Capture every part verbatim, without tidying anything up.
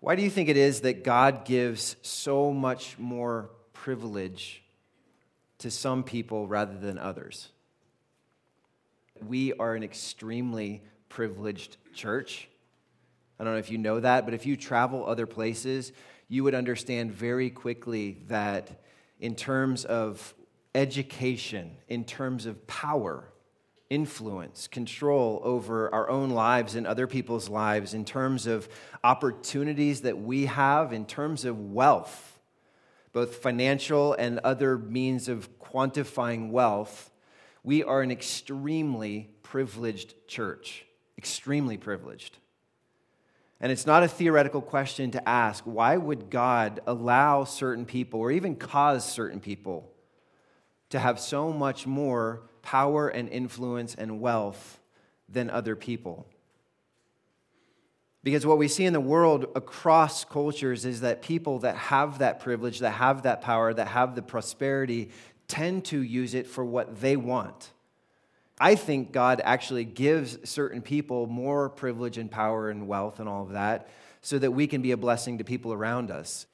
Why do you think it is that God gives so much more privilege to some people rather than others? We are an extremely privileged church. I don't know if you know that, but if you travel other places, you would understand very quickly that in terms of education, in terms of power, influence, control over our own lives and other people's lives, in terms of opportunities that we have, in terms of wealth, both financial and other means of quantifying wealth, we are an extremely privileged church, extremely privileged. And it's not a theoretical question to ask, why would God allow certain people or even cause certain people to have so much more power and influence and wealth than other people? Because what we see in the world across cultures is that people that have that privilege, that have that power, that have the prosperity, tend to use it for what they want. I think God actually gives certain people more privilege and power and wealth and all of that so that we can be a blessing to people around us.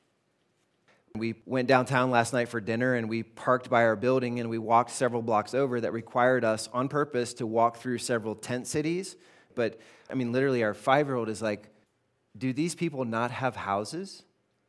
We went downtown last night for dinner and we parked by our building and we walked several blocks over that required us on purpose to walk through several tent cities. But, I mean, literally our five-year-old is like, do these people not have houses?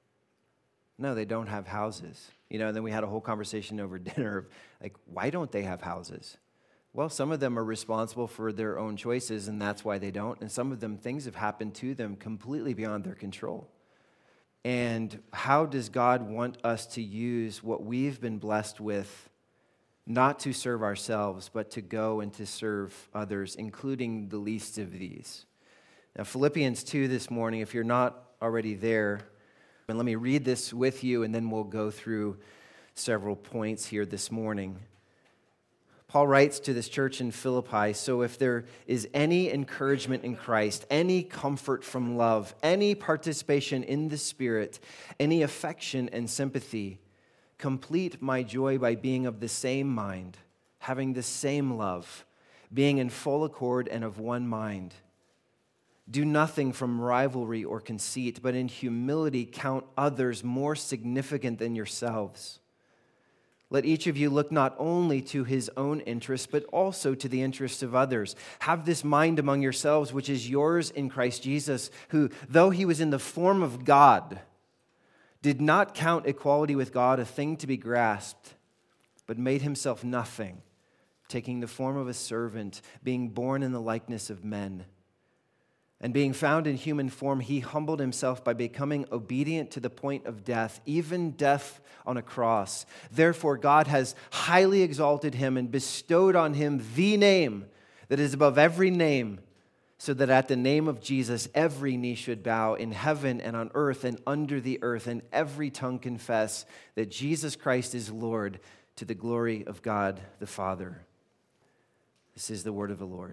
No, they don't have houses. You know, and then we had a whole conversation over dinner of, like, why don't they have houses? Well, some of them are responsible for their own choices, and that's why they don't. And some of them, things have happened to them completely beyond their control. And how does God want us to use what we've been blessed with, not to serve ourselves, but to go and to serve others, including the least of these? Now, Philippians two this morning, if you're not already there, and let me read this with you, and then we'll go through several points here this morning. Paul writes to this church in Philippi, so if there is any encouragement in Christ, any comfort from love, any participation in the Spirit, any affection and sympathy, complete my joy by being of the same mind, having the same love, being in full accord and of one mind. Do nothing from rivalry or conceit, but in humility count others more significant than yourselves. Let each of you look not only to his own interests, but also to the interests of others. Have this mind among yourselves, which is yours in Christ Jesus, who, though he was in the form of God, did not count equality with God a thing to be grasped, but made himself nothing, taking the form of a servant, being born in the likeness of men. And being found in human form, he humbled himself by becoming obedient to the point of death, even death on a cross. Therefore, God has highly exalted him and bestowed on him the name that is above every name, so that at the name of Jesus, every knee should bow in heaven and on earth and under the earth, and every tongue confess that Jesus Christ is Lord, to the glory of God the Father. This is the word of the Lord.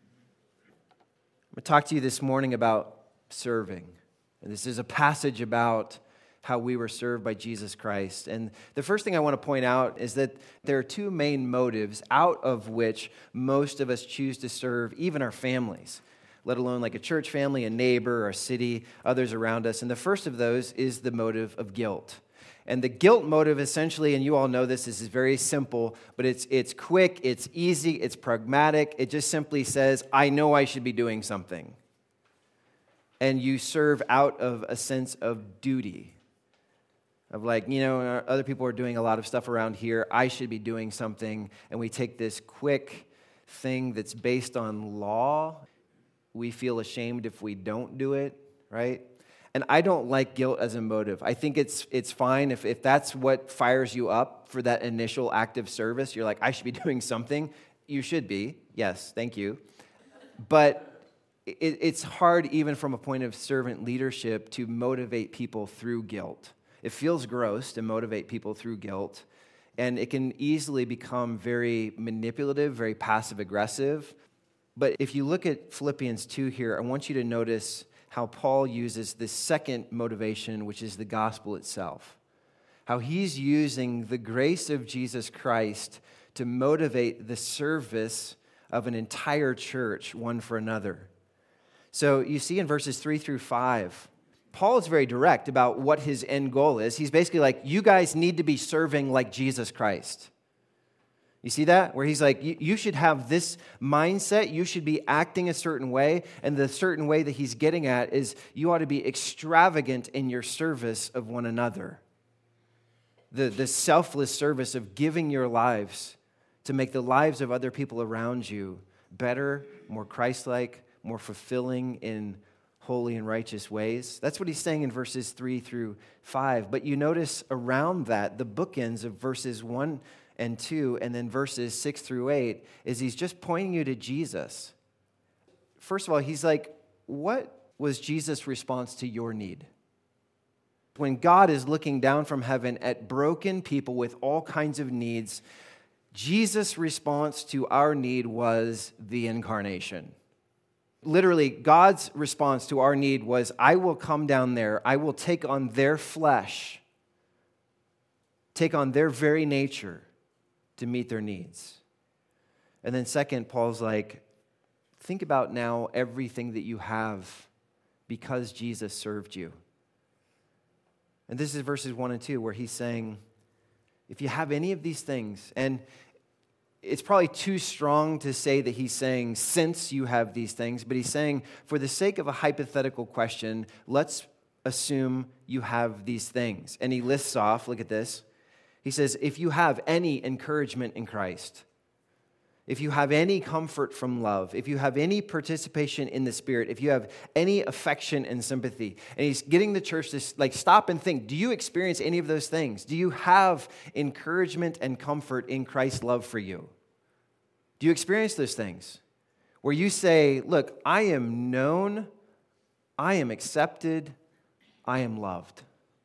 I'm going to talk to you this morning about serving. And this is a passage about how we were served by Jesus Christ. And the first thing I want to point out is that there are two main motives out of which most of us choose to serve, even our families, let alone like a church family, a neighbor, our city, others around us. And the first of those is the motive of guilt. And the guilt motive essentially, and you all know this, this is very simple, but it's it's quick, it's easy, it's pragmatic. It just simply says, I know I should be doing something. And you serve out of a sense of duty. Of like, you know, other people are doing a lot of stuff around here, I should be doing something. And we take this quick thing that's based on law. We feel ashamed if we don't do it, right? And I don't like guilt as a motive. I think it's it's fine if, if that's what fires you up for that initial act of service. You're like, I should be doing something. You should be. Yes, thank you. But it, it's hard even from a point of servant leadership to motivate people through guilt. It feels gross to motivate people through guilt. And it can easily become very manipulative, very passive-aggressive. But if you look at Philippians two here, I want you to notice how Paul uses this second motivation, which is the gospel itself. How he's using the grace of Jesus Christ to motivate the service of an entire church, one for another. So you see in verses three through five, Paul is very direct about what his end goal is. He's basically like, you guys need to be serving like Jesus Christ. You see that? Where he's like, you should have this mindset, you should be acting a certain way, and the certain way that he's getting at is you ought to be extravagant in your service of one another. The, the selfless service of giving your lives to make the lives of other people around you better, more Christ-like, more fulfilling in holy and righteous ways. That's what he's saying in verses three through five. But you notice around that, the bookends of verses one and two, and then verses six through eight, is he's just pointing you to Jesus. First of all, he's like, what was Jesus' response to your need? When God is looking down from heaven at broken people with all kinds of needs, Jesus' response to our need was the incarnation. Literally, God's response to our need was, I will come down there, I will take on their flesh, take on their very nature, to meet their needs. And then second, Paul's like, think about now everything that you have because Jesus served you. And this is verses one and two where he's saying, if you have any of these things, and it's probably too strong to say that he's saying, since you have these things, but he's saying, for the sake of a hypothetical question, let's assume you have these things. And he lists off, look at this. He says, if you have any encouragement in Christ, if you have any comfort from love, if you have any participation in the Spirit, if you have any affection and sympathy, and he's getting the church to like stop and think, do you experience any of those things? Do you have encouragement and comfort in Christ's love for you? Do you experience those things? Where you say, look, I am known, I am accepted, I am loved.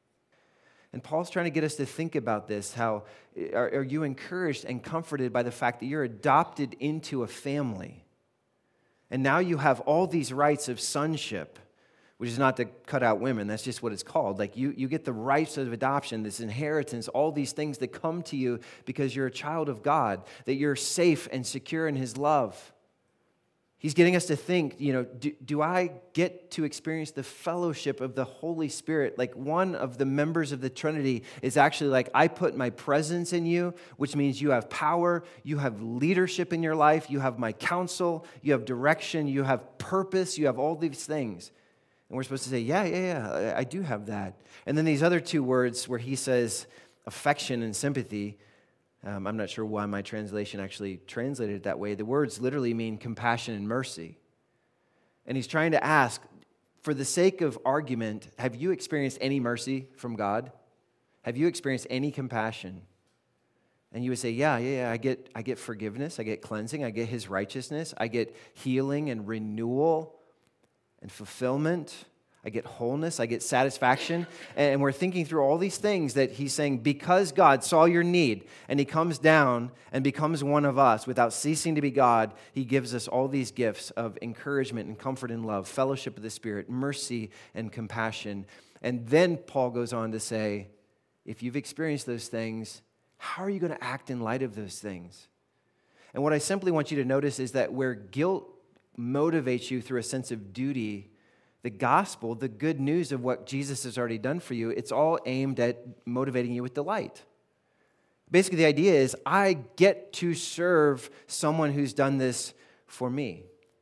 And Paul's trying to get us to think about this, how are, are you encouraged and comforted by the fact that you're adopted into a family? And now you have all these rights of sonship, which is not to cut out women, that's just what it's called. Like you, you get the rights of adoption, this inheritance, all these things that come to you because you're a child of God, that you're safe and secure in His love. He's getting us to think, you know, do, do I get to experience the fellowship of the Holy Spirit? Like one of the members of the Trinity is actually like, I put my presence in you, which means you have power, you have leadership in your life, you have my counsel, you have direction, you have purpose, you have all these things. And we're supposed to say, yeah, yeah, yeah, I do have that. And then these other two words where he says affection and sympathy, Um, I'm not sure why my translation actually translated it that way. The words literally mean compassion and mercy. And he's trying to ask, for the sake of argument, have you experienced any mercy from God? Have you experienced any compassion? And you would say, yeah, yeah, yeah, I get, I get forgiveness, I get cleansing, I get His righteousness, I get healing and renewal and fulfillment. I get wholeness, I get satisfaction, and we're thinking through all these things that he's saying, because God saw your need, and He comes down and becomes one of us without ceasing to be God, He gives us all these gifts of encouragement and comfort and love, fellowship of the Spirit, mercy and compassion. And then Paul goes on to say, if you've experienced those things, how are you going to act in light of those things? And what I simply want you to notice is that where guilt motivates you through a sense of duty, the gospel, the good news of what Jesus has already done for you, it's all aimed at motivating you with delight. Basically, the idea is, I get to serve someone who's done this for me.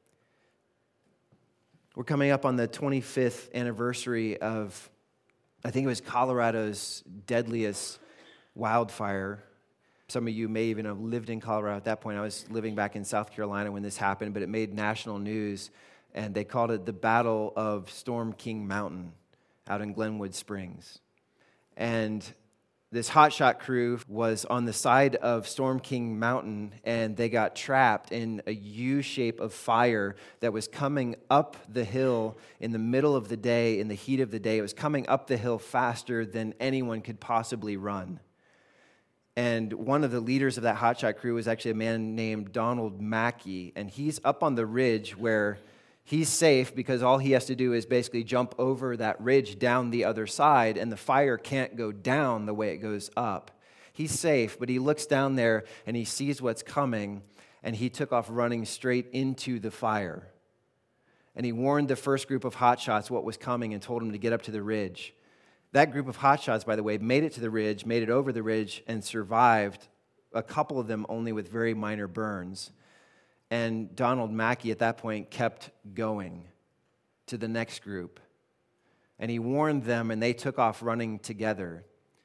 We're coming up on the twenty-fifth anniversary of, I think it was Colorado's deadliest wildfire. Some of you may even have lived in Colorado at that point. I was living back in South Carolina when this happened, but it made national news. And they called it the Battle of Storm King Mountain out in Glenwood Springs. And this hotshot crew was on the side of Storm King Mountain, and they got trapped in a U shape of fire that was coming up the hill in the middle of the day, in the heat of the day. It was coming up the hill faster than anyone could possibly run. And one of the leaders of that hotshot crew was actually a man named Donald Mackey, and he's up on the ridge where he's safe because all he has to do is basically jump over that ridge down the other side, and the fire can't go down the way it goes up. He's safe, but he looks down there and he sees what's coming, and he took off running straight into the fire. And he warned the first group of hotshots what was coming and told them to get up to the ridge. That group of hotshots, by the way, made it to the ridge, made it over the ridge, and survived, a couple of them only with very minor burns. And Donald Mackie at that point kept going to the next group. And he warned them, and they took off running together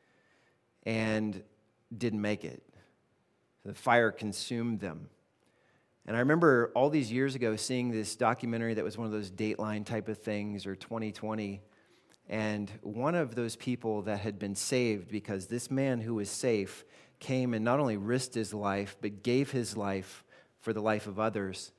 and didn't make it. The fire consumed them. And I remember all these years ago seeing this documentary that was one of those Dateline type of things, or twenty twenty, and one of those people that had been saved because this man who was safe came and not only risked his life, but gave his life for the life of others.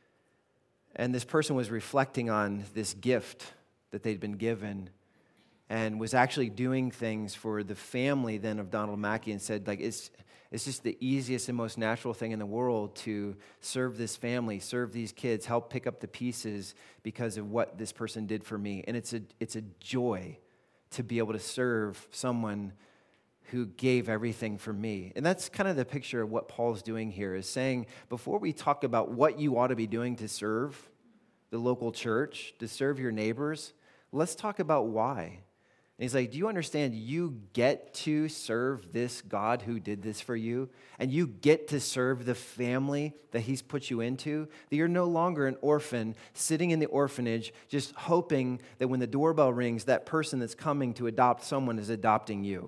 And this person was reflecting on this gift that they'd been given and was actually doing things for the family then of Donald Mackie, and said, like, it's it's just the easiest and most natural thing in the world to serve this family, serve these kids, help pick up the pieces because of what this person did for me. And it's a it's a joy to be able to serve someone who gave everything for me. And that's kind of the picture of what Paul's doing here, is saying, before we talk about what you ought to be doing to serve the local church, to serve your neighbors, let's talk about why. And he's like, do you understand you get to serve this God who did this for you? And you get to serve the family that he's put you into? That you're no longer an orphan sitting in the orphanage just hoping that when the doorbell rings, that person that's coming to adopt someone is adopting you.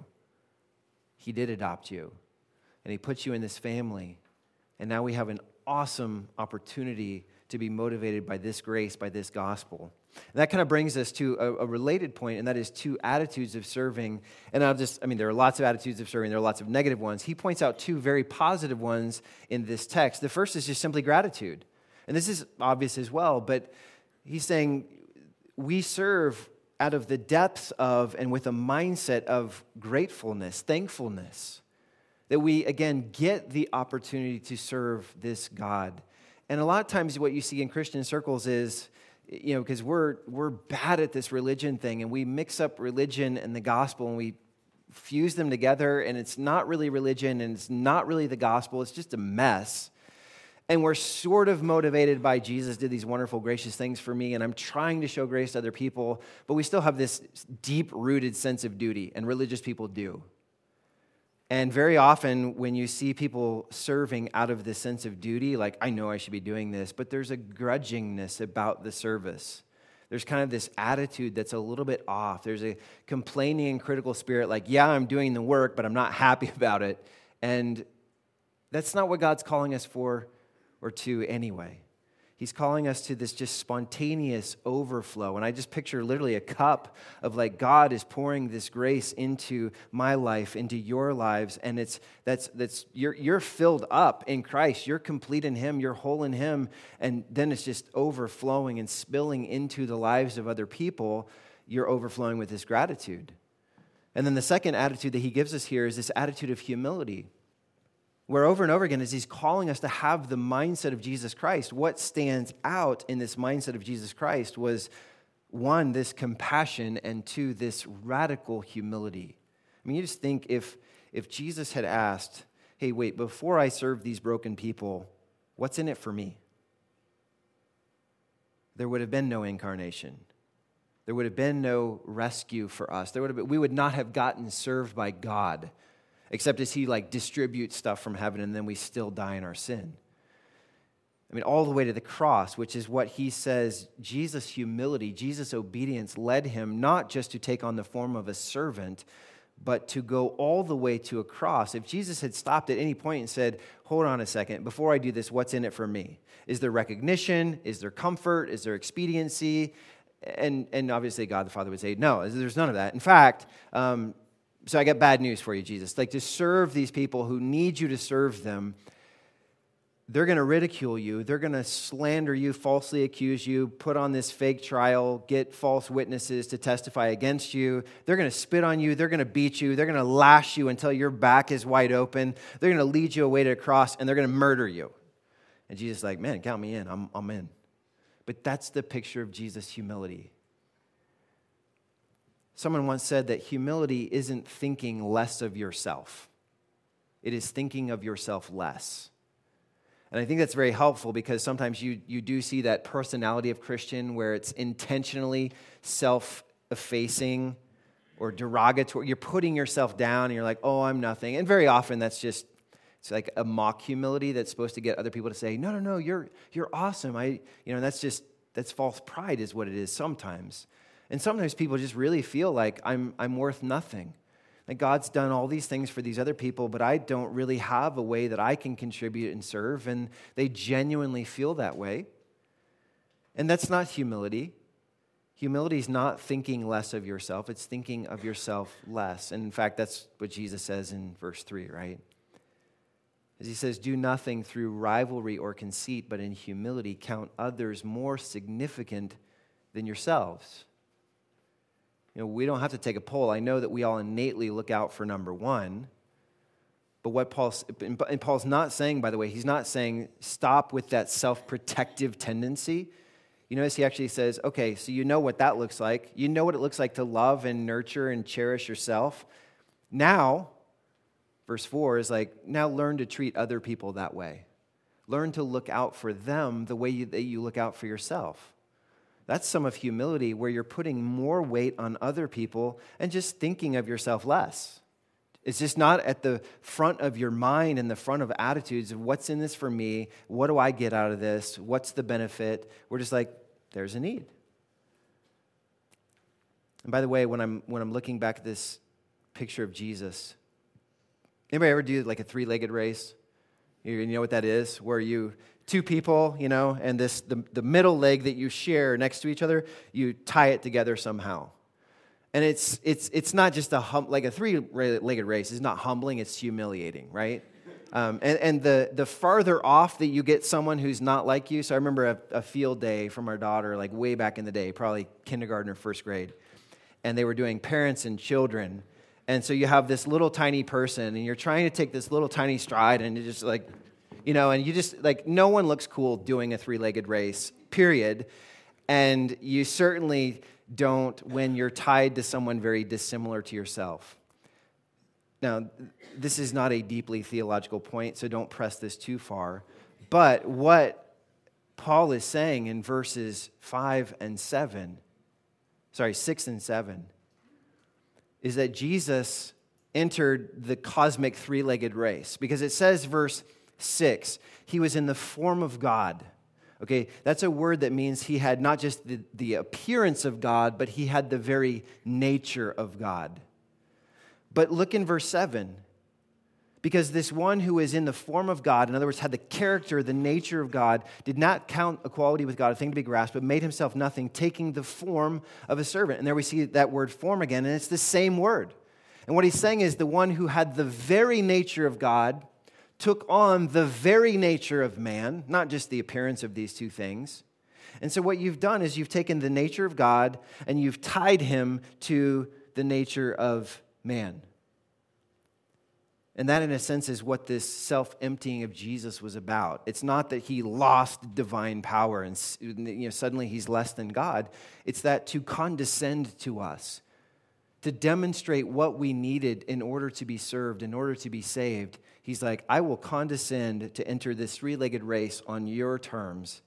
He did adopt you. And he put you in this family. And now we have an awesome opportunity to be motivated by this grace, by this gospel. And that kind of brings us to a, a related point, and that is two attitudes of serving. And I'll just, I mean, there are lots of attitudes of serving. There are lots of negative ones. He points out two very positive ones in this text. The first is just simply gratitude. And this is obvious as well, but he's saying we serve out of the depths of and with a mindset of gratefulness, thankfulness, that we, again, get the opportunity to serve this God. And a lot of times what you see in Christian circles is, you know, because we're we're bad at this religion thing, and we mix up religion and the gospel, and we fuse them together, and it's not really religion, and it's not really the gospel. It's just a mess. And we're sort of motivated by Jesus did these wonderful, gracious things for me, and I'm trying to show grace to other people, but we still have this deep-rooted sense of duty, and religious people do. And very often when you see people serving out of this sense of duty, like, I know I should be doing this, but there's a grudgingness about the service. There's kind of this attitude that's a little bit off. There's a complaining and critical spirit, like, yeah, I'm doing the work, but I'm not happy about it. And that's not what God's calling us for or to anyway. He's calling us to this just spontaneous overflow. And I just picture literally a cup of, like, God is pouring this grace into my life, into your lives. And it's that's that's you're you're filled up in Christ. You're complete in him. You're whole in him. And then it's just overflowing and spilling into the lives of other people. You're overflowing with this gratitude. And then the second attitude that he gives us here is this attitude of humility, where over and over again, as he's calling us to have the mindset of Jesus Christ, what stands out in this mindset of Jesus Christ was, one, this compassion, and two, this radical humility. I mean, you just think if, if Jesus had asked, hey, wait, before I serve these broken people, what's in it for me? There would have been no incarnation. There would have been no rescue for us. There would have been, we would not have gotten served by God, except as he, like, distributes stuff from heaven, and then we still die in our sin. I mean, all the way to the cross, which is what he says, Jesus' humility, Jesus' obedience led him not just to take on the form of a servant, but to go all the way to a cross. If Jesus had stopped at any point and said, hold on a second, before I do this, what's in it for me? Is there recognition? Is there comfort? Is there expediency? And, and obviously God the Father would say, no, there's none of that. In fact, um, So I got bad news for you, Jesus. Like, to serve these people who need you to serve them, they're going to ridicule you. They're going to slander you, falsely accuse you, put on this fake trial, get false witnesses to testify against you. They're going to spit on you. They're going to beat you. They're going to lash you until your back is wide open. They're going to lead you away to a cross, and they're going to murder you. And Jesus is like, man, count me in. I'm, I'm in. But that's the picture of Jesus' humility. Someone once said that humility isn't thinking less of yourself. It is thinking of yourself less. And I think that's very helpful because sometimes you, you do see that personality of Christian where it's intentionally self-effacing or derogatory. You're putting yourself down and you're like, oh, I'm nothing. And very often that's just, it's like a mock humility that's supposed to get other people to say, no, no, no, you're you're awesome. I, you know, that's just, that's false pride is what it is sometimes. And sometimes people just really feel like I'm I'm worth nothing. Like God's done all these things for these other people, but I don't really have a way that I can contribute and serve. And they genuinely feel that way. And that's not humility. Humility is not thinking less of yourself. It's thinking of yourself less. And in fact, that's what Jesus says in verse three, right? As he says, do nothing through rivalry or conceit, but in humility count others more significant than yourselves. You know, we don't have to take a poll. I know that we all innately look out for number one. But what Paul's, and Paul's not saying, by the way, he's not saying stop with that self-protective tendency. You notice he actually says, okay, so you know what that looks like. You know what it looks like to love and nurture and cherish yourself. Now, verse four is like, now learn to treat other people that way. Learn to look out for them the way you, that you look out for yourself. That's some of humility where you're putting more weight on other people and just thinking of yourself less. It's just not at the front of your mind and the front of attitudes of what's in this for me, what do I get out of this, what's the benefit. We're just like, there's a need. And by the way, when I'm when I'm looking back at this picture of Jesus, anybody ever do like a three-legged race? You know what that is? Where you, two people, you know, and this the, the middle leg that you share next to each other, you tie it together somehow. And it's it's it's not just a hum, like a three-legged race. It's not humbling. It's humiliating, right? Um, and and the the farther off that you get someone who's not like you. So I remember a, a field day from our daughter, like way back in the day, probably kindergarten or first grade, and they were doing parents and children. And so you have this little tiny person, and you're trying to take this little tiny stride, and you're just like, you know, and you just like no one looks cool doing a three-legged race. Period. And you certainly don't when you're tied to someone very dissimilar to yourself. Now, this is not a deeply theological point, so don't press this too far. But what Paul is saying in verses five and seven, sorry, six and seven, is that Jesus entered the cosmic three-legged race. Because it says, verse six, he was in the form of God. Okay, that's a word that means he had not just the, the appearance of God, but he had the very nature of God. But look in verse seven. Because this one who is in the form of God, in other words, had the character, the nature of God, did not count equality with God a thing to be grasped, but made himself nothing, taking the form of a servant. And there we see that word form again, and it's the same word. And what he's saying is the one who had the very nature of God took on the very nature of man, not just the appearance of these two things. And so what you've done is you've taken the nature of God and you've tied him to the nature of man. And that, in a sense, is what this self-emptying of Jesus was about. It's not that he lost divine power and you know, suddenly he's less than God. It's that to condescend to us, to demonstrate what we needed in order to be served, in order to be saved. He's like, I will condescend to enter this three-legged race on your terms,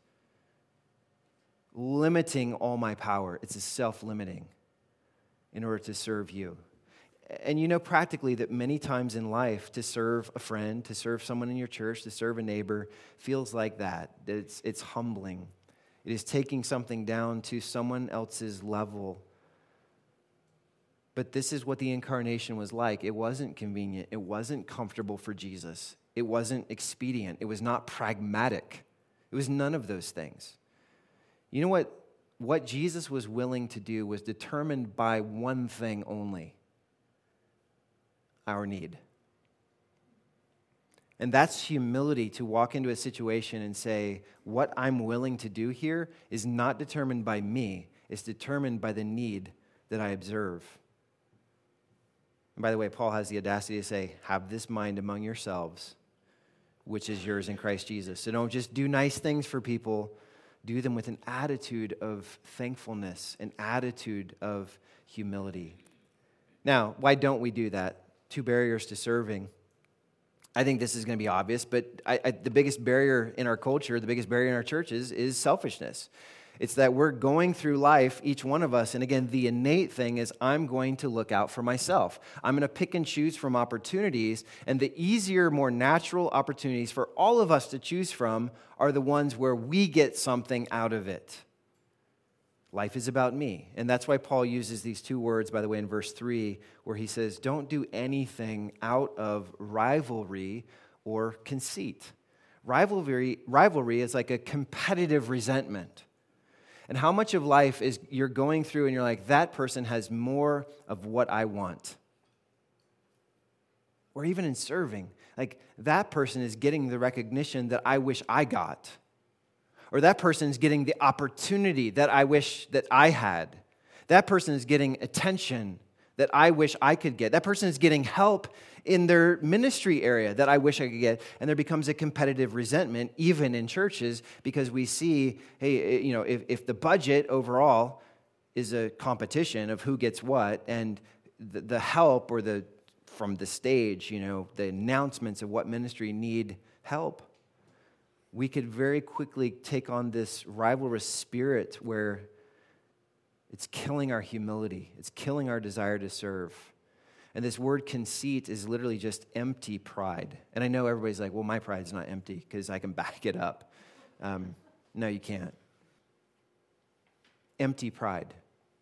limiting all my power. It's a self-limiting in order to serve you. And you know practically that many times in life to serve a friend, to serve someone in your church, to serve a neighbor feels like that. That it's, it's humbling. It is taking something down to someone else's level. But this is what the incarnation was like. It wasn't convenient. It wasn't comfortable for Jesus. It wasn't expedient. It was not pragmatic. It was none of those things. You know what? What Jesus was willing to do was determined by one thing only: our need. And that's humility, to walk into a situation and say, what I'm willing to do here is not determined by me. It's determined by the need that I observe. And by the way, Paul has the audacity to say, have this mind among yourselves, which is yours in Christ Jesus. So don't just do nice things for people. Do them with an attitude of thankfulness, an attitude of humility. Now, why don't we do that? Two barriers to serving. I think this is going to be obvious, but I, I, the biggest barrier in our culture, the biggest barrier in our churches is selfishness. It's that we're going through life, each one of us, and again, the innate thing is I'm going to look out for myself. I'm going to pick and choose from opportunities, and the easier, more natural opportunities for all of us to choose from are the ones where we get something out of it. Life is about me. And that's why Paul uses these two words, by the way, in verse three, where he says, don't do anything out of rivalry or conceit. Rivalry, rivalry is like a competitive resentment. And how much of life is you're going through and you're like, that person has more of what I want. Or even in serving, like that person is getting the recognition that I wish I got. Or that person is getting the opportunity that I wish that I had. That person is getting attention that I wish I could get. That person is getting help in their ministry area that I wish I could get. And there becomes a competitive resentment, even in churches, because we see, hey, you know, if, if the budget overall is a competition of who gets what, and the, the help or the from the stage, you know, the announcements of what ministry need help, we could very quickly take on this rivalrous spirit where it's killing our humility. It's killing our desire to serve. And this word conceit is literally just empty pride. And I know everybody's like, well, my pride's not empty because I can back it up. Um, no, you can't. Empty pride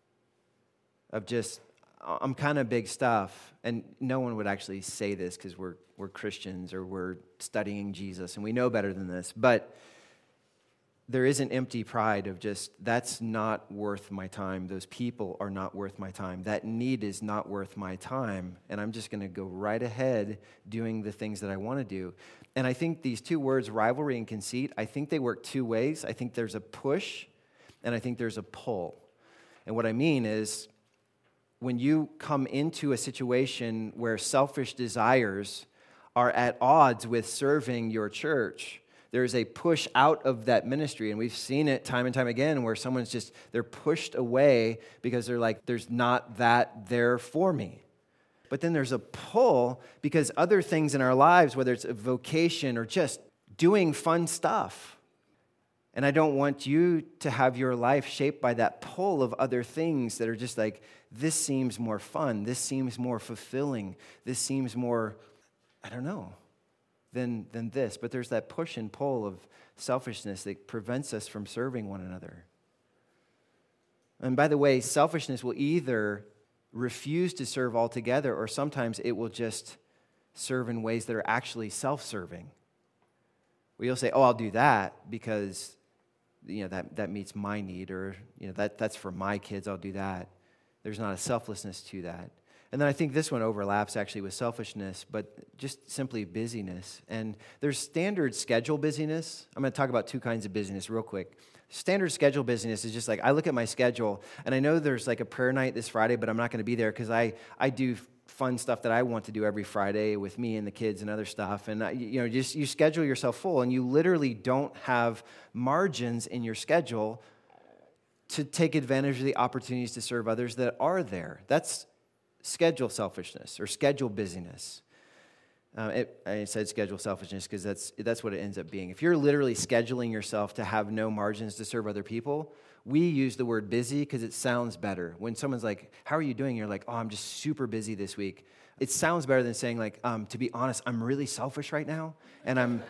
of just, I'm kind of big stuff. And no one would actually say this because we're we're Christians or we're studying Jesus and we know better than this. But there is an empty pride of just, that's not worth my time. Those people are not worth my time. That need is not worth my time. And I'm just going to go right ahead doing the things that I want to do. And I think these two words, rivalry and conceit, I think they work two ways. I think there's a push and I think there's a pull. And what I mean is, when you come into a situation where selfish desires are at odds with serving your church, there's a push out of that ministry. And we've seen it time and time again where someone's just, they're pushed away because they're like, there's not that there for me. But then there's a pull because other things in our lives, whether it's a vocation or just doing fun stuff. And I don't want you to have your life shaped by that pull of other things that are just like, this seems more fun, this seems more fulfilling, this seems more, I don't know, than, than this. But there's that push and pull of selfishness that prevents us from serving one another. And by the way, selfishness will either refuse to serve altogether, or sometimes it will just serve in ways that are actually self-serving. Where you'll say, oh, I'll do that because, you know, that, that meets my need, or, you know, that, that's for my kids, I'll do that. There's not a selflessness to that. And then I think this one overlaps actually with selfishness, but just simply busyness. And there's standard schedule busyness. I'm going to talk about two kinds of busyness real quick. Standard schedule busyness is just like, I look at my schedule, and I know there's like a prayer night this Friday, but I'm not going to be there because I, I do fun stuff that I want to do every Friday with me and the kids and other stuff. And, I, you know, just you schedule yourself full, and you literally don't have margins in your schedule to take advantage of the opportunities to serve others that are there. That's schedule selfishness or schedule busyness. Uh, it, I said schedule selfishness because that's that's what it ends up being. If you're literally scheduling yourself to have no margins to serve other people, we use the word busy because it sounds better. When someone's like, how are you doing? You're like, oh, I'm just super busy this week. It sounds better than saying like, um, to be honest, I'm really selfish right now, and I'm...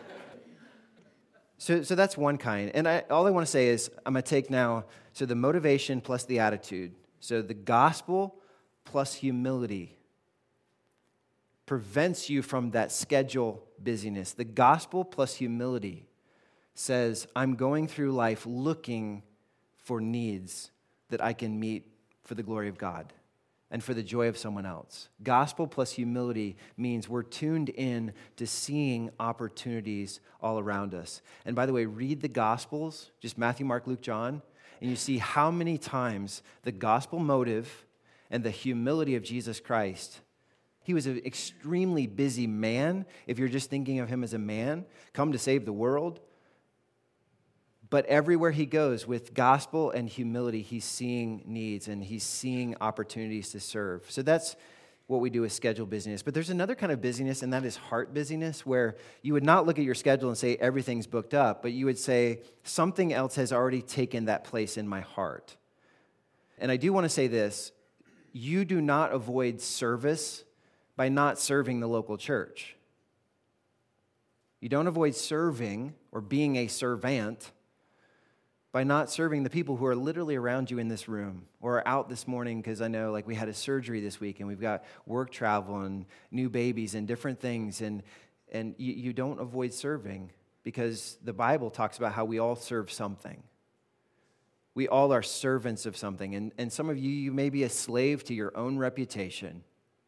So, so that's one kind. And I, all I want to say is I'm going to take now, so the motivation plus the attitude. So the gospel plus humility prevents you from that schedule busyness. The gospel plus humility says, I'm going through life looking for needs that I can meet for the glory of God and for the joy of someone else. Gospel plus humility means we're tuned in to seeing opportunities all around us. And by the way, read the Gospels, just Matthew, Mark, Luke, John, and you see how many times the gospel motive and the humility of Jesus Christ. He was an extremely busy man, if you're just thinking of him as a man, come to save the world. But everywhere he goes with gospel and humility, he's seeing needs and he's seeing opportunities to serve. So that's what we do is schedule busyness. But there's another kind of busyness, and that is heart busyness, where you would not look at your schedule and say everything's booked up, but you would say something else has already taken that place in my heart. And I do want to say this, you do not avoid service by not serving the local church. You don't avoid serving or being a servant by not serving the people who are literally around you in this room or are out this morning, because I know like we had a surgery this week and we've got work travel and new babies and different things, and and you, you don't avoid serving because the Bible talks about how we all serve something. We all are servants of something, and, and some of you, you may be a slave to your own reputation,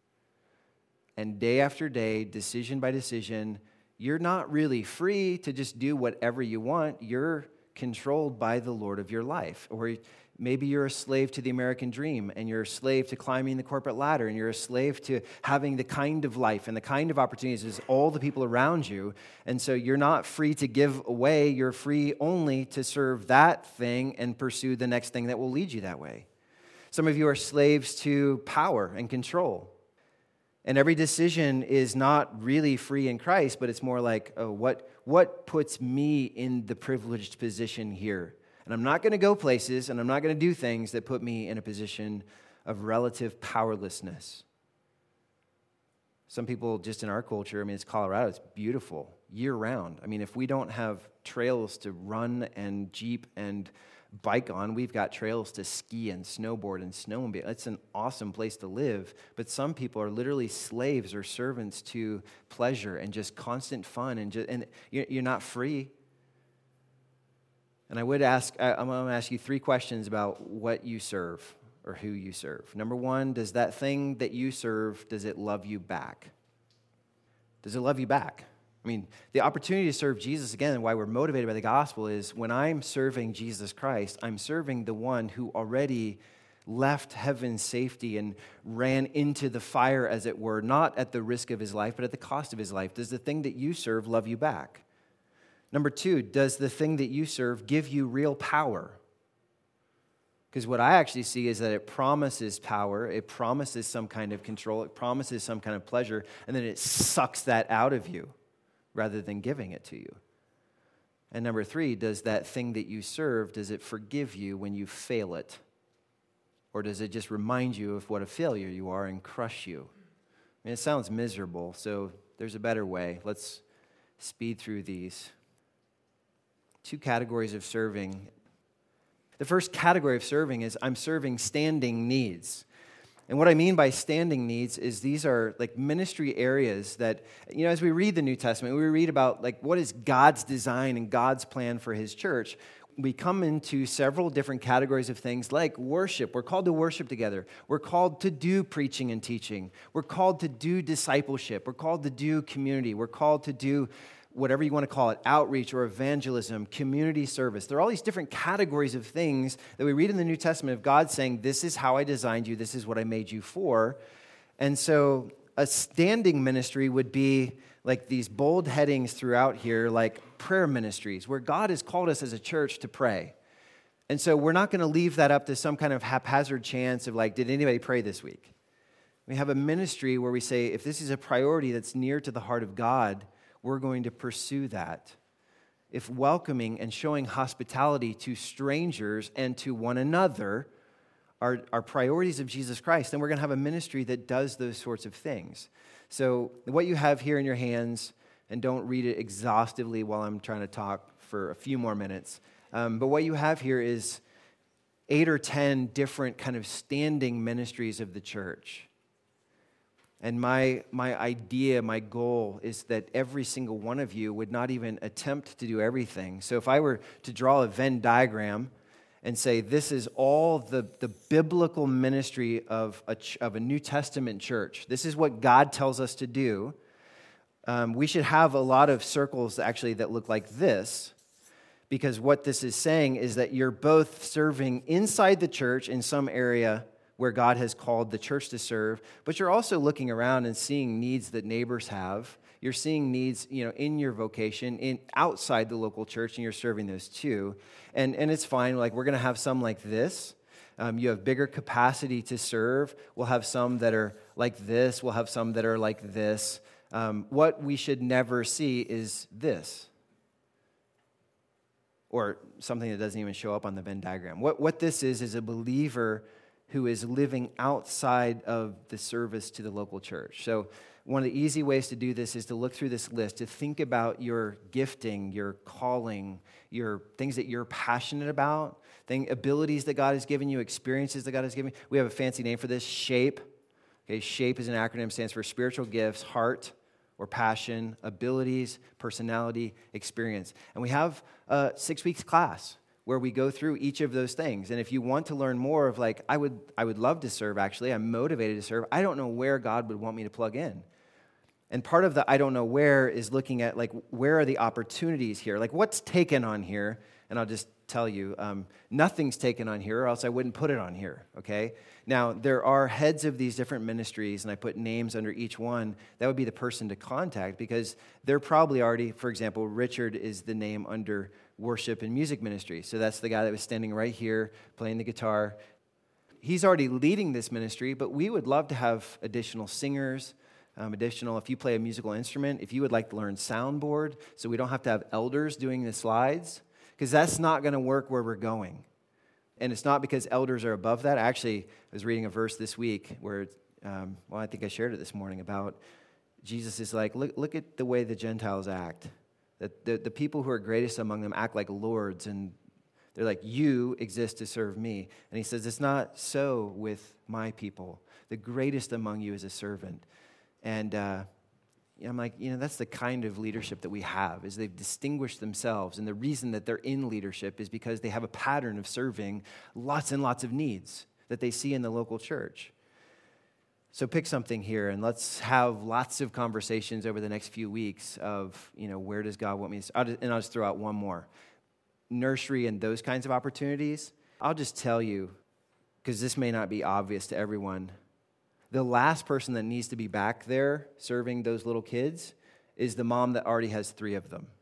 and day after day, decision by decision, you're not really free to just do whatever you want. You're controlled by the Lord of your life. Or maybe you're a slave to the American dream, and you're a slave to climbing the corporate ladder, and you're a slave to having the kind of life and the kind of opportunities as all the people around you. And so you're not free to give away. You're free only to serve that thing and pursue the next thing that will lead you that way. Some of you are slaves to power and control. And every decision is not really free in Christ, but it's more like, oh, what, what puts me in the privileged position here? And I'm not going to go places, and I'm not going to do things that put me in a position of relative powerlessness. Some people just in our culture, I mean, it's Colorado, it's beautiful year-round. I mean, if we don't have trails to run and Jeep and bike on, we've got trails to ski and snowboard and snowmobile. It's an awesome place to live, but some people are literally slaves or servants to pleasure and just constant fun, and just, and you're not free. And I would ask, I'm going to ask you three questions about what you serve or who you serve. Number one, does that thing that you serve, does it love you back? Does it love you back? I mean, the opportunity to serve Jesus, again, and why we're motivated by the gospel is when I'm serving Jesus Christ, I'm serving the one who already left heaven's safety and ran into the fire, as it were, not at the risk of his life, but at the cost of his life. Does the thing that you serve love you back? Number two, does the thing that you serve give you real power? Because what I actually see is that it promises power, it promises some kind of control, it promises some kind of pleasure, and then it sucks that out of you rather than giving it to you. And number three, does that thing that you serve, does it forgive you when you fail it? Or does it just remind you of what a failure you are and crush you? I mean, it sounds miserable, so there's a better way. Let's speed through these. Two categories of serving. The first category of serving is I'm serving standing needs. And what I mean by standing needs is these are like ministry areas that, you know, as we read the New Testament, we read about like what is God's design and God's plan for his church. We come into several different categories of things like worship. We're called to worship together. We're called to do preaching and teaching. We're called to do discipleship. We're called to do community. We're called to do whatever you want to call it, outreach or evangelism, community service. There are all these different categories of things that we read in the New Testament of God saying, this is how I designed you, this is what I made you for. And so a standing ministry would be like these bold headings throughout here, like prayer ministries, where God has called us as a church to pray. And so we're not going to leave that up to some kind of haphazard chance of like, did anybody pray this week? We have a ministry where we say, if this is a priority that's near to the heart of God, we're going to pursue that. If welcoming and showing hospitality to strangers and to one another are, are priorities of Jesus Christ, then we're going to have a ministry that does those sorts of things. So what you have here in your hands, and don't read it exhaustively while I'm trying to talk for a few more minutes, um, but what you have here is eight or ten different kind of standing ministries of the church. And my my idea, my goal is that every single one of you would not even attempt to do everything. So if I were to draw a Venn diagram and say this is all the, the biblical ministry of a, of a New Testament church, this is what God tells us to do, um, we should have a lot of circles actually that look like this, because what this is saying is that you're both serving inside the church in some area where God has called the church to serve, but you're also looking around and seeing needs that neighbors have. You're seeing needs, you know, in your vocation, in outside the local church, and you're serving those too. And and it's fine. Like we're going to have some like this, Um, you have bigger capacity to serve. We'll have some that are like this. We'll have some that are like this. Um, what we should never see is this. Or something that doesn't even show up on the Venn diagram. What, what this is, is a believer who is living outside of the service to the local church. So one of the easy ways to do this is to look through this list, to think about your gifting, your calling, your things that you're passionate about, thing, abilities that God has given you, experiences that God has given you. We have a fancy name for this, SHAPE. Okay, SHAPE is an acronym, stands for spiritual gifts, heart, or passion, abilities, personality, experience. And we have a six weeks class where we go through each of those things. And if you want to learn more of like, I would I would love to serve actually, I'm motivated to serve, I don't know where God would want me to plug in. And part of the I don't know where is looking at like, where are the opportunities here? Like what's taken on here? And I'll just tell you, um, nothing's taken on here or else I wouldn't put it on here, okay? Now, there are heads of these different ministries, and I put names under each one. That would be the person to contact because they're probably already, for example, Richard is the name under worship and music ministry. So that's the guy that was standing right here playing the guitar. He's already leading this ministry, but we would love to have additional singers, um, additional, if you play a musical instrument, if you would like to learn soundboard, so we don't have to have elders doing the slides, because that's not going to work where we're going. And it's not because elders are above that. Actually, I was reading a verse this week where, um, well, I think I shared it this morning about Jesus is like, look, look at the way the Gentiles act. That the, the people who are greatest among them act like lords, and they're like, you exist to serve me. And he says, it's not so with my people. The greatest among you is a servant. And uh, I'm like, you know, that's the kind of leadership that we have, is they've distinguished themselves. And the reason that they're in leadership is because they have a pattern of serving lots and lots of needs that they see in the local church. So pick something here, and let's have lots of conversations over the next few weeks of, you know, where does God want me to, I'll just, and I'll just throw out one more. Nursery and those kinds of opportunities. I'll just tell you, because this may not be obvious to everyone, the last person that needs to be back there serving those little kids is the mom that already has three of them.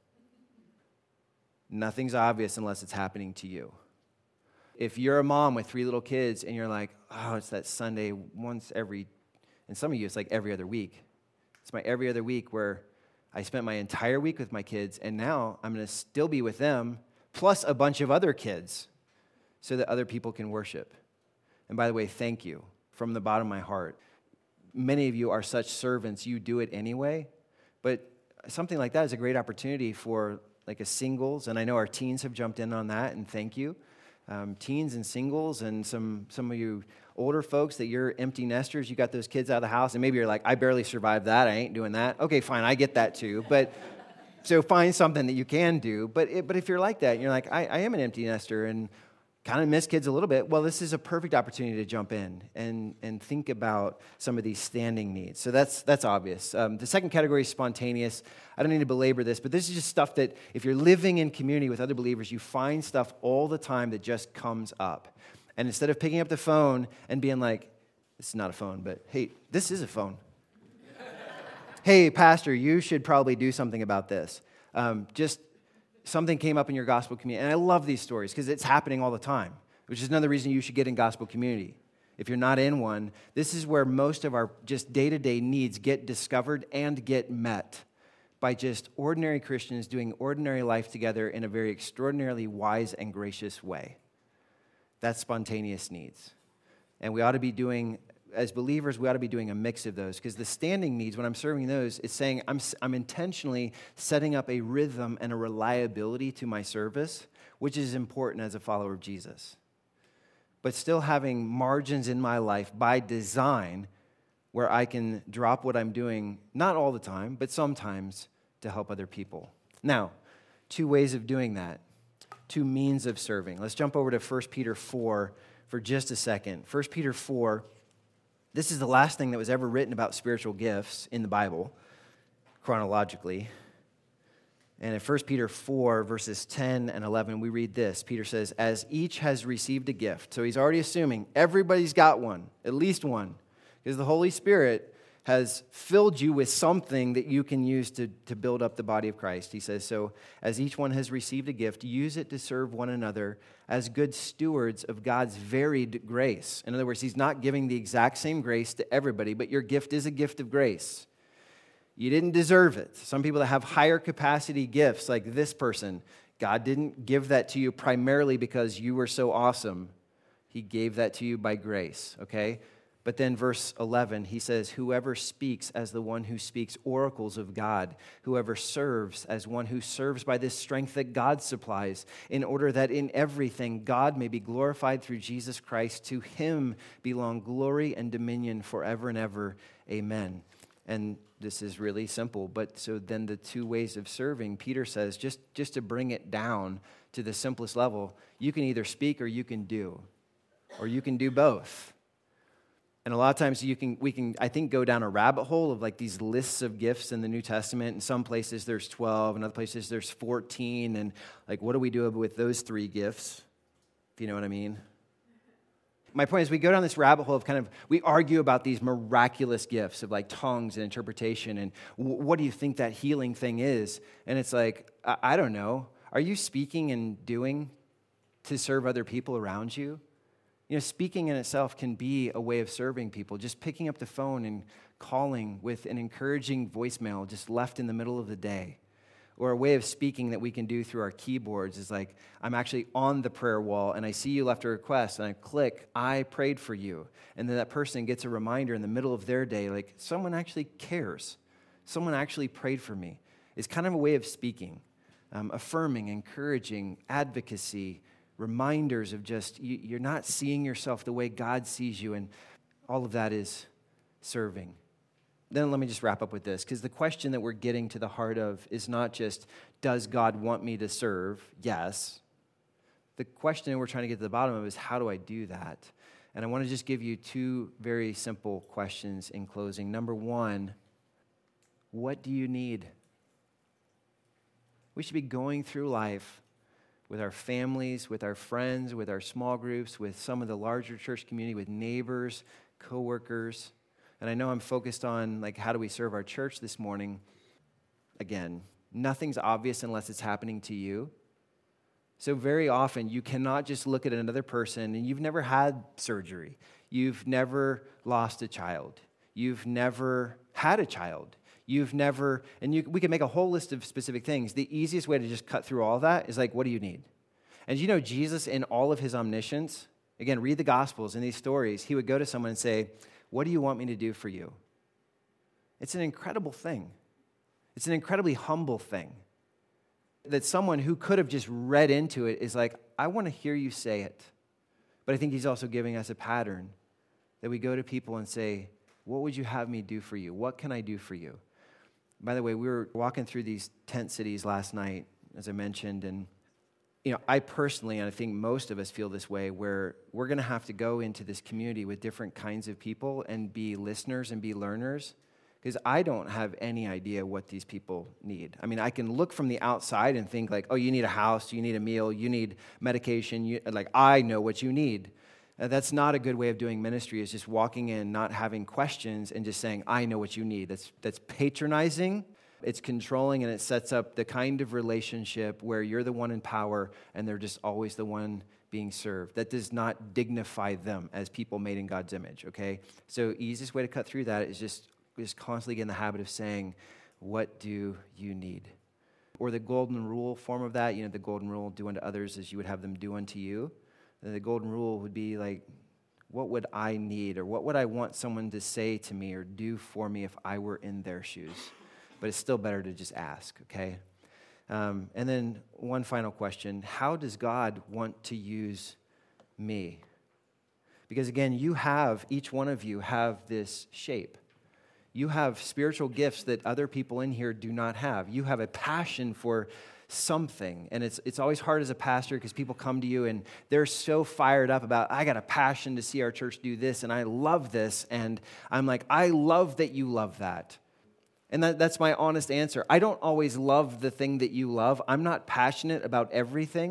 Nothing's obvious unless it's happening to you. If you're a mom with three little kids and you're like, oh, it's that Sunday once every, and some of you it's like every other week. It's my every other week where I spent my entire week with my kids, and now I'm going to still be with them, plus a bunch of other kids, so that other people can worship. And by the way, thank you. From the bottom of my heart. Many of you are such servants, you do it anyway, but something like that is a great opportunity for like a singles, and I know our teens have jumped in on that, and thank you. Um, teens and singles, and some, some of you older folks that you're empty nesters, you got those kids out of the house, and maybe you're like, I barely survived that, I ain't doing that. Okay, fine, I get that too, but so find something that you can do, but, it, but if you're like that, and you're like, I, I am an empty nester, and kind of miss kids a little bit, well, this is a perfect opportunity to jump in and, and think about some of these standing needs. So that's that's obvious. Um, the second category is spontaneous. I don't need to belabor this, but this is just stuff that if you're living in community with other believers, you find stuff all the time that just comes up. And instead of picking up the phone and being like, this is not a phone, but hey, this is a phone. Hey, pastor, you should probably do something about this. Um, just something came up in your gospel community. And I love these stories because it's happening all the time, which is another reason you should get in gospel community. If you're not in one, this is where most of our just day-to-day needs get discovered and get met by just ordinary Christians doing ordinary life together in a very extraordinarily wise and gracious way. That's spontaneous needs. And we ought to be doing, as believers, we ought to be doing a mix of those, because the standing needs, when I'm serving those, it's saying I'm, I'm intentionally setting up a rhythm and a reliability to my service, which is important as a follower of Jesus. But still having margins in my life by design where I can drop what I'm doing, not all the time, but sometimes to help other people. Now, two ways of doing that, two means of serving. Let's jump over to First Peter four for just a second. First Peter four. This is the last thing that was ever written about spiritual gifts in the Bible, chronologically. And in First Peter four, verses ten and eleven, we read this. Peter says, as each has received a gift. So he's already assuming everybody's got one, at least one. Because the Holy Spirit has filled you with something that you can use to, to build up the body of Christ. He says, so as each one has received a gift, use it to serve one another as good stewards of God's varied grace. In other words, he's not giving the exact same grace to everybody, but your gift is a gift of grace. You didn't deserve it. Some people that have higher capacity gifts, like this person, God didn't give that to you primarily because you were so awesome. He gave that to you by grace, okay? But then verse eleven, he says, whoever speaks as the one who speaks oracles of God, whoever serves as one who serves by this strength that God supplies, in order that in everything God may be glorified through Jesus Christ. To him belong glory and dominion forever and ever. Amen. And this is really simple, but so then the two ways of serving, Peter says, just, just to bring it down to the simplest level, you can either speak or you can do, or you can do both. And a lot of times you can, we can, I think, go down a rabbit hole of like these lists of gifts in the New Testament. In some places there's twelve, in other places there's fourteen, and like, what do we do with those three gifts? If you know what I mean. My point is we go down this rabbit hole of kind of, we argue about these miraculous gifts of like tongues and interpretation, and w- what do you think that healing thing is? And it's like, I, I don't know. Are you speaking and doing to serve other people around you? You know, speaking in itself can be a way of serving people. Just picking up the phone and calling with an encouraging voicemail just left in the middle of the day. Or a way of speaking that we can do through our keyboards is like, I'm actually on the prayer wall and I see you left a request and I click, I prayed for you. And then that person gets a reminder in the middle of their day, like someone actually cares. Someone actually prayed for me. It's kind of a way of speaking, um, affirming, encouraging, advocacy, reminders of just, you, you're not seeing yourself the way God sees you, and all of that is serving. Then let me just wrap up with this, because the question that we're getting to the heart of is not just, does God want me to serve? Yes. The question that we're trying to get to the bottom of is, how do I do that? And I want to just give you two very simple questions in closing. Number one, what do you need? We should be going through life with our families, with our friends, with our small groups, with some of the larger church community, with neighbors, coworkers. And I know I'm focused on, like, how do we serve our church this morning? Again, nothing's obvious unless it's happening to you. So very often, you cannot just look at another person, and you've never had surgery. You've never lost a child. You've never had a child. You've never, and you, we can make a whole list of specific things. The easiest way to just cut through all that is like, what do you need? And you know, Jesus, in all of his omniscience, again, read the Gospels in these stories, he would go to someone and say, what do you want me to do for you? It's an incredible thing. It's an incredibly humble thing. That someone who could have just read into it is like, I want to hear you say it. But I think he's also giving us a pattern that we go to people and say, what would you have me do for you? What can I do for you? By the way, we were walking through these tent cities last night, as I mentioned, and you know, I personally, and I think most of us feel this way, where we're going to have to go into this community with different kinds of people and be listeners and be learners, because I don't have any idea what these people need. I mean, I can look from the outside and think like, oh, you need a house, you need a meal, you need medication, you, like I know what you need. Uh, that's not a good way of doing ministry, is just walking in, not having questions, and just saying, I know what you need. That's that's patronizing, it's controlling, and it sets up the kind of relationship where you're the one in power and they're just always the one being served. That does not dignify them as people made in God's image, okay? So easiest way to cut through that is just, just constantly get in the habit of saying, what do you need? Or the golden rule form of that, you know, the golden rule, do unto others as you would have them do unto you. The golden rule would be like, what would I need, or what would I want someone to say to me or do for me if I were in their shoes? But it's still better to just ask, okay? Um, and then one final question, how does God want to use me? Because again, you have, each one of you have this shape. You have spiritual gifts that other people in here do not have. You have a passion for something. And it's it's always hard as a pastor because people come to you and they're so fired up about, I got a passion to see our church do this, and I love this. And I'm like, I love that you love that. And that, that's my honest answer. I don't always love the thing that you love. I'm not passionate about everything,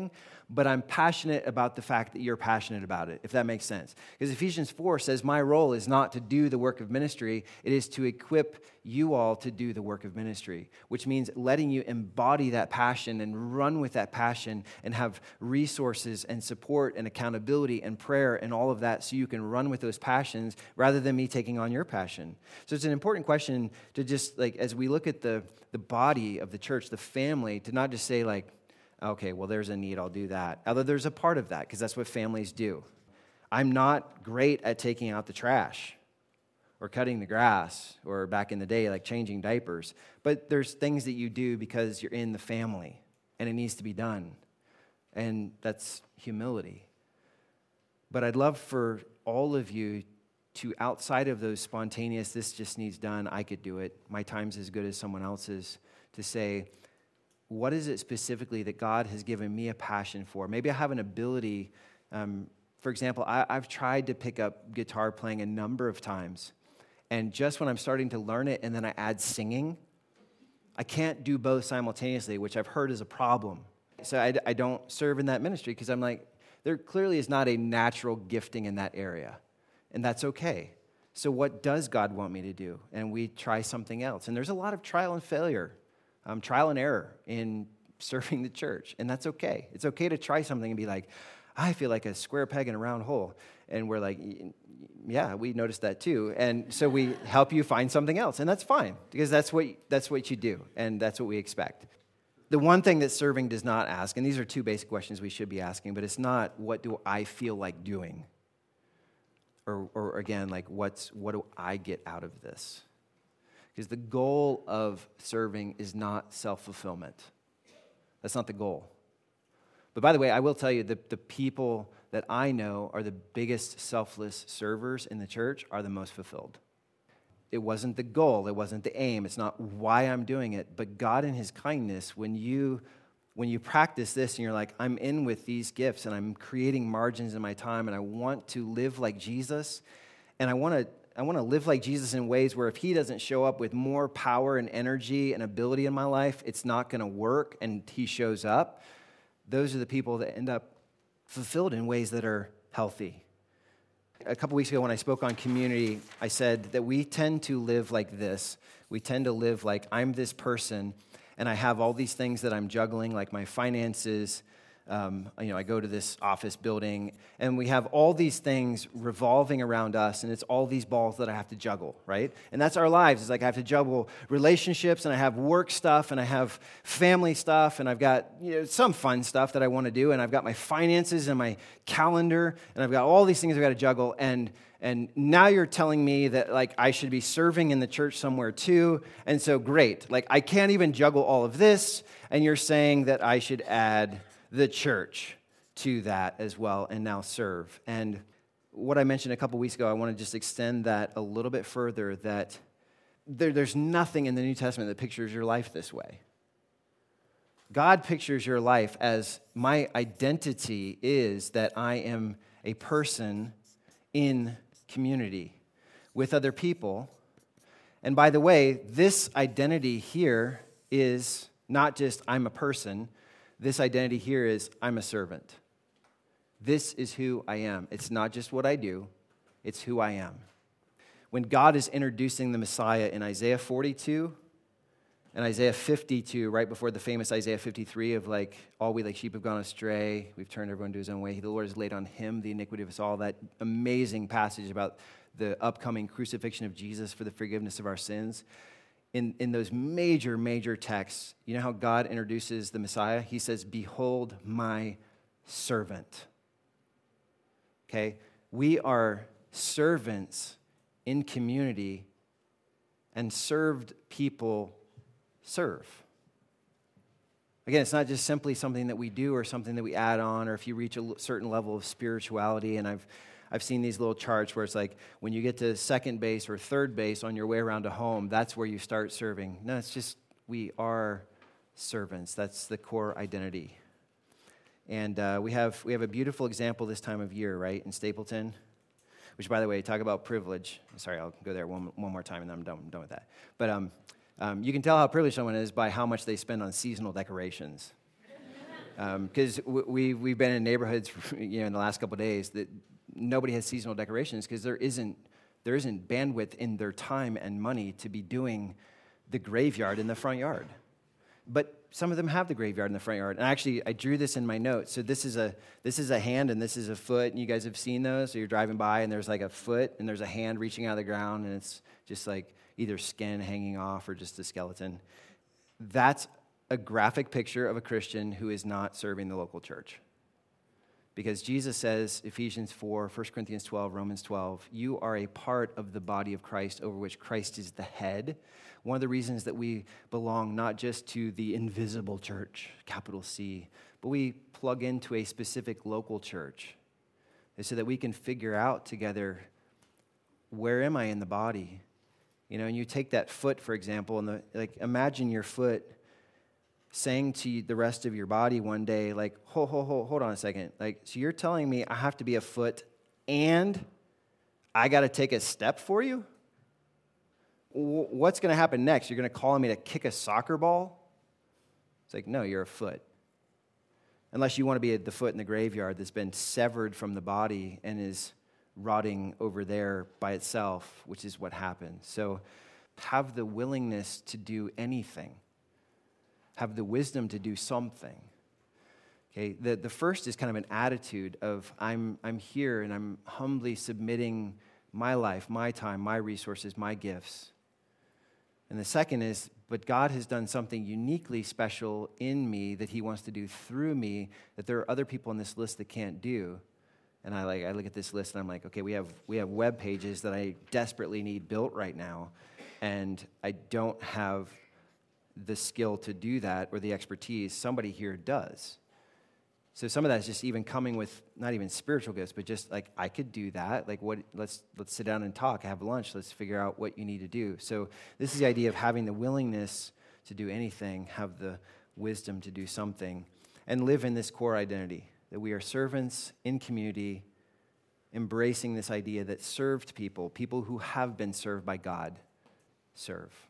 but I'm passionate about the fact that you're passionate about it, if that makes sense. Because Ephesians four says my role is not to do the work of ministry, it is to equip you all to do the work of ministry, which means letting you embody that passion and run with that passion and have resources and support and accountability and prayer and all of that so you can run with those passions rather than me taking on your passion. So it's an important question to just, like, as we look at the, the body of the church, the family, to not just say, like, okay, well, there's a need, I'll do that. Although there's a part of that, because that's what families do. I'm not great at taking out the trash or cutting the grass or back in the day, like changing diapers. But there's things that you do because you're in the family and it needs to be done. And that's humility. But I'd love for all of you to, outside of those spontaneous, this just needs done, I could do it, my time's as good as someone else's, to say, what is it specifically that God has given me a passion for? Maybe I have an ability. Um, for example, I, I've tried to pick up guitar playing a number of times. And just when I'm starting to learn it and then I add singing, I can't do both simultaneously, which I've heard is a problem. So I, I don't serve in that ministry because I'm like, there clearly is not a natural gifting in that area. And that's okay. So what does God want me to do? And we try something else. And there's a lot of trial and failure. Um, trial and error in serving the church, and that's okay. It's okay to try something and be like, I feel like a square peg in a round hole, and we're like, yeah, we noticed that too, and so we help you find something else, and that's fine, because that's what that's what you do, and that's what we expect. The one thing that serving does not ask, and these are two basic questions we should be asking, but it's not, what do I feel like doing? Or, or again, like, what's what do I get out of this? Because the goal of serving is not self-fulfillment. That's not the goal. But by the way, I will tell you, the, the people that I know are the biggest selfless servers in the church are the most fulfilled. It wasn't the goal. It wasn't the aim. It's not why I'm doing it. But God in his kindness, when you, when you practice this and you're like, I'm in with these gifts and I'm creating margins in my time and I want to live like Jesus and I want to I want to live like Jesus in ways where if he doesn't show up with more power and energy and ability in my life, it's not going to work, and he shows up. Those are the people that end up fulfilled in ways that are healthy. A couple weeks ago when I spoke on community, I said that we tend to live like this. We tend to live like I'm this person, and I have all these things that I'm juggling, like my finances. Um, you know, I go to this office building, and we have all these things revolving around us, and it's all these balls that I have to juggle, right? And that's our lives. It's like I have to juggle relationships, and I have work stuff, and I have family stuff, and I've got, you know, some fun stuff that I want to do, and I've got my finances and my calendar, and I've got all these things I've got to juggle, and and now you're telling me that, like, I should be serving in the church somewhere too, and so great. Like, I can't even juggle all of this, and you're saying that I should add the church to that as well and now serve. And what I mentioned a couple weeks ago, I want to just extend that a little bit further, that there, there's nothing in the New Testament that pictures your life this way. God pictures your life as, my identity is that I am a person in community with other people. And by the way, this identity here is not just I'm a person. This identity here is I'm a servant. This is who I am. It's not just what I do, it's who I am. When God is introducing the Messiah in Isaiah forty-two and Isaiah fifty-two, right before the famous Isaiah fifty-three of like, all we like sheep have gone astray, we've turned everyone to his own way, the Lord has laid on him the iniquity of us all, that amazing passage about the upcoming crucifixion of Jesus for the forgiveness of our sins. In, in those major, major texts, you know how God introduces the Messiah? He says, behold my servant. Okay? We are servants in community, and served people serve. Again, it's not just simply something that we do or something that we add on, or if you reach a certain level of spirituality, and I've I've seen these little charts where it's like when you get to second base or third base on your way around to home, that's where you start serving. No, it's just we are servants. That's the core identity. And uh, we have we have a beautiful example this time of year, right, in Stapleton, which, by the way, talk about privilege. Sorry, I'll go there one, one more time and then I'm done, I'm done with that. But um, um, you can tell how privileged someone is by how much they spend on seasonal decorations. Because um, we, we've been in neighborhoods, you know, in the last couple of days that nobody has seasonal decorations because there isn't, there isn't bandwidth in their time and money to be doing the graveyard in the front yard. But some of them have the graveyard in the front yard. And actually, I drew this in my notes. So this is a this is a hand and this is a foot. And you guys have seen those. So you're driving by and there's like a foot and there's a hand reaching out of the ground. And it's just like either skin hanging off or just a skeleton. That's a graphic picture of a Christian who is not serving the local church. Because Jesus says, Ephesians four, First Corinthians twelve, Romans twelve, you are a part of the body of Christ over which Christ is the head. One of the reasons that we belong not just to the invisible church, capital C, but we plug into a specific local church is so that we can figure out together, where am I in the body? You know, and you take that foot, for example, and the, like imagine your foot saying to the rest of your body one day, like, hold, hold, hold, hold on a second. Like, so you're telling me I have to be a foot and I got to take a step for you? What's going to happen next? You're going to call on me to kick a soccer ball? It's like, no, you're a foot. Unless you want to be the foot in the graveyard that's been severed from the body and is rotting over there by itself, which is what happens. So have the willingness to do anything. Have the wisdom to do something. Okay, the, the first is kind of an attitude of I'm I'm here and I'm humbly submitting my life, my time, my resources, my gifts. And the second is, but God has done something uniquely special in me that he wants to do through me that there are other people on this list that can't do. And I like I look at this list and I'm like, okay, we have we have web pages that I desperately need built right now, and I don't have the skill to do that or the expertise. Somebody here does. So some of that is just even coming with not even spiritual gifts, but just like, I could do that. Like, what? Let's let's sit down and talk, have lunch. Let's figure out what you need to do. So this is the idea of having the willingness to do anything, have the wisdom to do something, and live in this core identity that we are servants in community, embracing this idea that served people, people who have been served by God, serve.